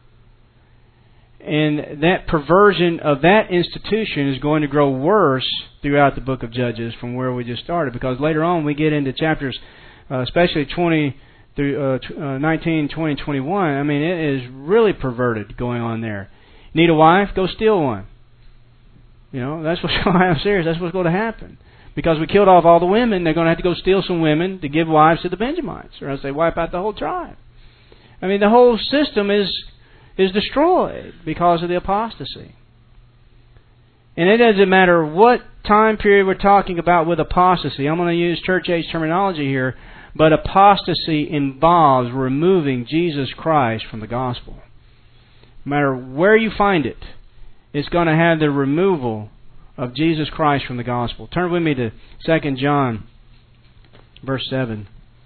And that perversion of that institution is going to grow worse throughout the book of Judges from where we just started, because later on we get into chapters, especially 20 through 19, 20, and 21. I mean, it is really perverted going on there. Need a wife? Go steal one. You know, that's what's going to happen. I'm serious. That's what's going to happen. Because we killed off all the women, they're going to have to go steal some women to give wives to the Benjamites, or else they wipe out the whole tribe. I mean, the whole system is destroyed because of the apostasy. And it doesn't matter what time period we're talking about with apostasy. I'm going to use church age terminology here, but apostasy involves removing Jesus Christ from the gospel. No matter where you find it, it's going to have the removal of Jesus Christ from the gospel. Turn with me to 2 John, verse 7.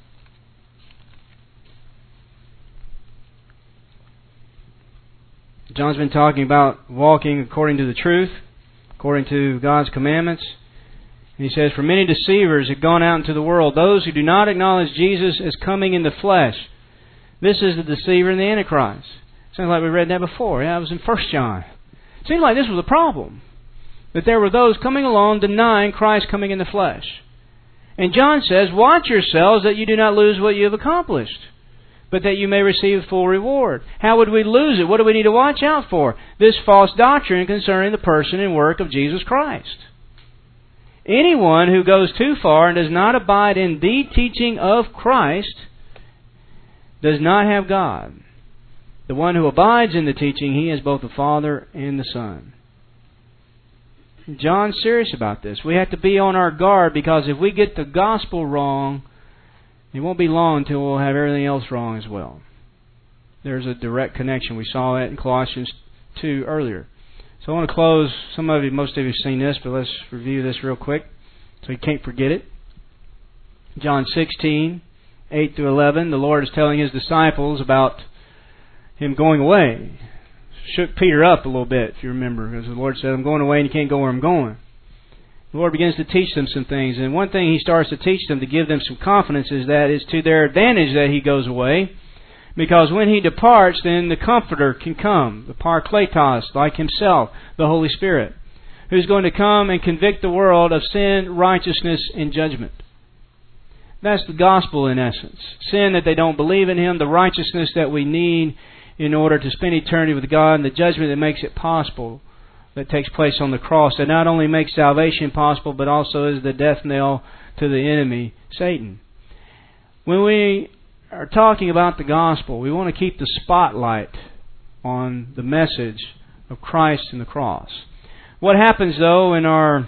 John's been talking about walking according to the truth, according to God's commandments. And he says, for many deceivers have gone out into the world, those who do not acknowledge Jesus as coming in the flesh. This is the deceiver and the Antichrist. Sounds like we read that before. Yeah, it was in 1 John. It seems like this was a problem, that there were those coming along denying Christ coming in the flesh. And John says, watch yourselves that you do not lose what you have accomplished, but that you may receive full reward. How would we lose it? What do we need to watch out for? This false doctrine concerning the person and work of Jesus Christ. Anyone who goes too far and does not abide in the teaching of Christ does not have God. The one who abides in the teaching, he has both the Father and the Son. John's serious about this. We have to be on our guard, because if we get the gospel wrong, it won't be long until we'll have everything else wrong as well. There's a direct connection. We saw that in Colossians 2 earlier. So I want to close. Most of you have seen this, but let's review this real quick so you can't forget it. John 16, 8 through 11, the Lord is telling His disciples about Him going away. Shook Peter up a little bit, if you remember, because the Lord said, I'm going away and you can't go where I'm going. The Lord begins to teach them some things, and one thing He starts to teach them to give them some confidence is that it's to their advantage that He goes away, because when He departs, then the Comforter can come, the Parakletos, like Himself, the Holy Spirit, who's going to come and convict the world of sin, righteousness, and judgment. That's the gospel in essence. Sin that they don't believe in Him, the righteousness that we need in order to spend eternity with God, and the judgment that makes it possible, that takes place on the cross, that not only makes salvation possible, but also is the death knell to the enemy, Satan. When we are talking about the gospel, we want to keep the spotlight on the message of Christ and the cross. What happens, though, in our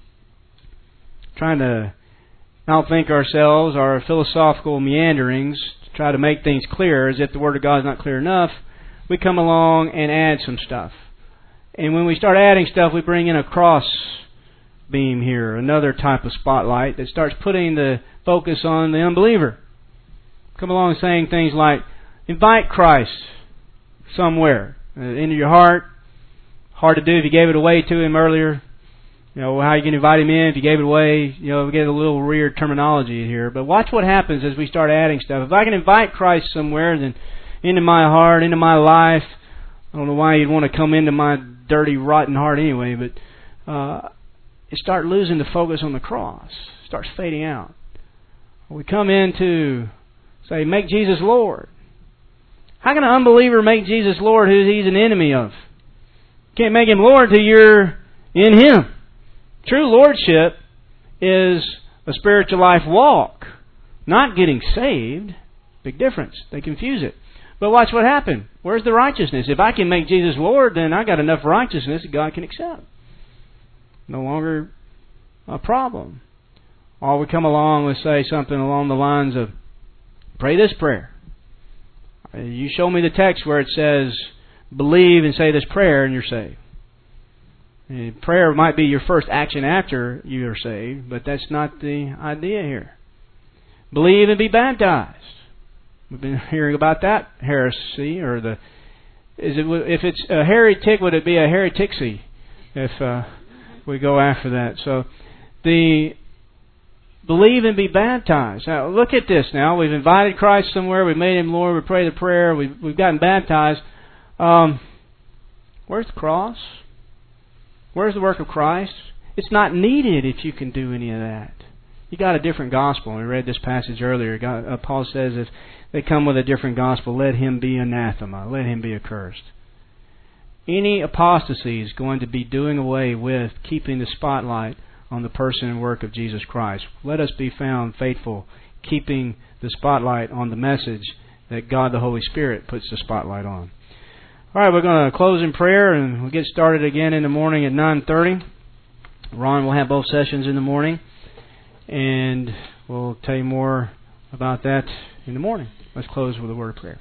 trying to outthink ourselves, our philosophical meanderings, to try to make things clear, as if the Word of God is not clear enough, we come along and add some stuff. And when we start adding stuff, we bring in a cross beam here, another type of spotlight that starts putting the focus on the unbeliever. Come along saying things like, invite Christ somewhere into your heart. Hard to do if you gave it away to Him earlier. You know, how you can invite Him in if you gave it away. You know, we get a little weird terminology here. But watch what happens as we start adding stuff. If I can invite Christ somewhere, then into my heart, into my life, I don't know why you'd want to come into my dirty, rotten heart anyway, but you start losing the focus on the cross. It starts fading out. We come into, say, make Jesus Lord. How can an unbeliever make Jesus Lord who he's an enemy of? You can't make Him Lord till you're in Him. True lordship is a spiritual life walk, not getting saved. Big difference. They confuse it. But watch what happened. Where's the righteousness? If I can make Jesus Lord, then I got enough righteousness that God can accept. No longer a problem. Or we come along and say something along the lines of, pray this prayer. You show me the text where it says, believe and say this prayer and you're saved. And prayer might be your first action after you are saved, but that's not the idea here. Believe and be baptized. We've been hearing about that heresy, or if it's a heretic, would it be a hereticsy if we go after that? So the believe and be baptized. Now look at this. Now we've invited Christ somewhere. We've made Him Lord. We pray the prayer. We've gotten baptized. Where's the cross? Where's the work of Christ? It's not needed if you can do any of that. You got a different gospel. We read this passage earlier. Paul says if they come with a different gospel, let him be anathema. Let him be accursed. Any apostasy is going to be doing away with keeping the spotlight on the person and work of Jesus Christ. Let us be found faithful, keeping the spotlight on the message that God the Holy Spirit puts the spotlight on. All right, we're going to close in prayer, and we'll get started again in the morning at 9:30. Ron will have both sessions in the morning, and we'll tell you more about that in the morning. Let's close with a word of prayer.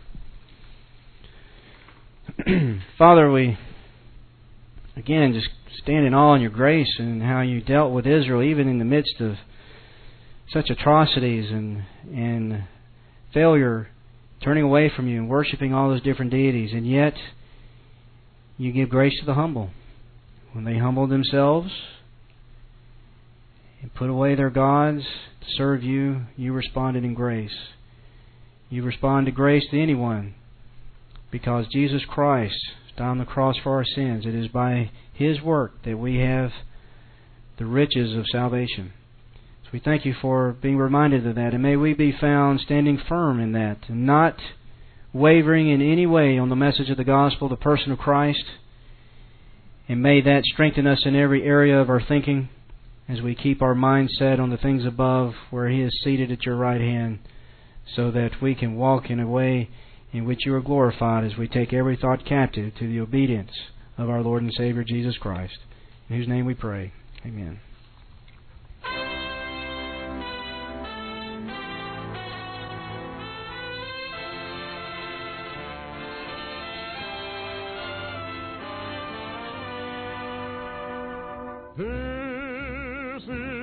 Father, we, again, just stand in awe in Your grace and how You dealt with Israel, even in the midst of such atrocities and failure, turning away from You and worshiping all those different deities, and yet You give grace to the humble. When they humbled themselves and put away their gods to serve You, You responded in grace. You respond to grace to anyone because Jesus Christ died on the cross for our sins. It is by His work that we have the riches of salvation. So we thank You for being reminded of that, and may we be found standing firm in that and not wavering in any way on the message of the gospel, the person of Christ. And may that strengthen us in every area of our thinking as we keep our mind set on the things above where He is seated at Your right hand, so that we can walk in a way in which You are glorified as we take every thought captive to the obedience of our Lord and Savior Jesus Christ, in whose name we pray. Amen. This is